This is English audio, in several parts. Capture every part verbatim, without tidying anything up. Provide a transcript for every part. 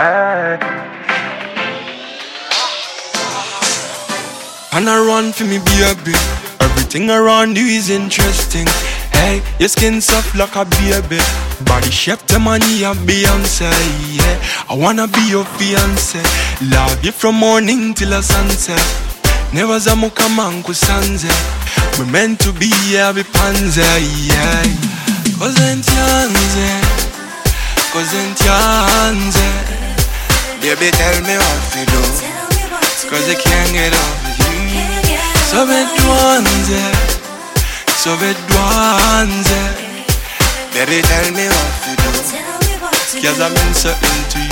Hey. And I run for me baby. Everything around you is interesting. Hey, your skin soft like a baby. Body shape to money and Beyonce. Yeah, I wanna be your fiance. Love you from morning till the sunset. Never zamuka manku sanze. We meant to be here with panze. Yeah, cause entianze, cause entianze. Baby, tell me what to do, cause I can't get over you. So bedwanze, so bedwanze. Baby, tell me what to do, cause I'm uncertain to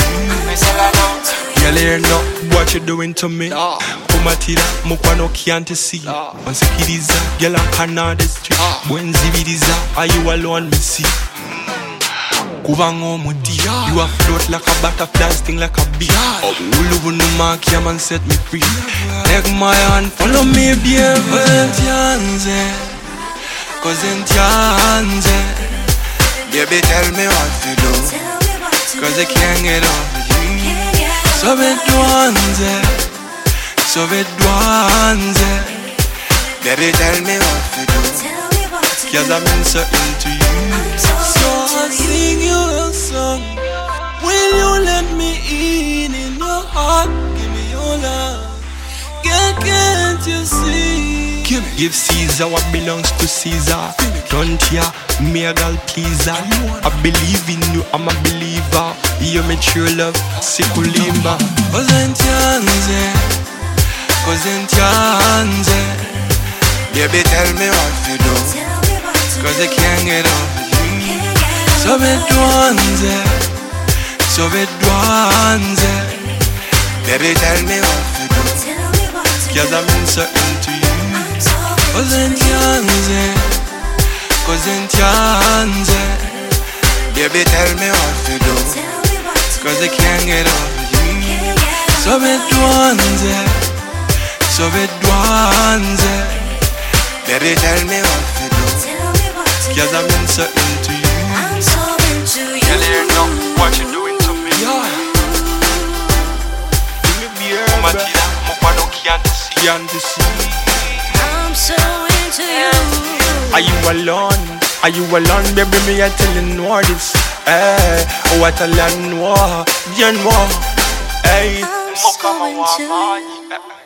you. Girl, you know what you're doing to me. Kumatira, mukwano can't see. Once a kiddies, girl, I can't the street. When zibidiza, are you alone, me see? Kubango muti, you afloat like a butterfly, sting like a bee. Ulu no mark, yeah, man, set me free. Take my hand, follow me, dear. Cause entianze, cause entianze. Baby, tell me what to do, cause I can't get over you. So bedwanze, so bedwanze. Baby, tell me what to do, cause I'm uncertain to you. So I'll sing you a song. Will you let me in in your heart? Give me your love. Girl, can't you see? Give, give Caesar what belongs to Caesar. Don't ya, me a girl pleaser. I believe in you, I'm a believer. You me true love, sikulimba. Cause entianze, cause entianze. Baby, tell me what to do, cause I can't get over you. So bedwanze, so bedwanze. Baby, tell me what to do, cause I'm uncertain to you. Cause entianze, cause entianze. Baby, tell me what to do, cause I can't get over you. So bedwanze, so bedwanze. Baby, tell me what to do, cause I'm uncertain to you. I'm so into you. Girl, you know what you're doing to me. Yeah. Give me beer, Kumatira, mukwano can't see. Can't see. I'm so into you. Are you alone? Are you alone, baby? Me, I tell you know this. Hey, what a land war, Jan war. Hey, I'm so into you.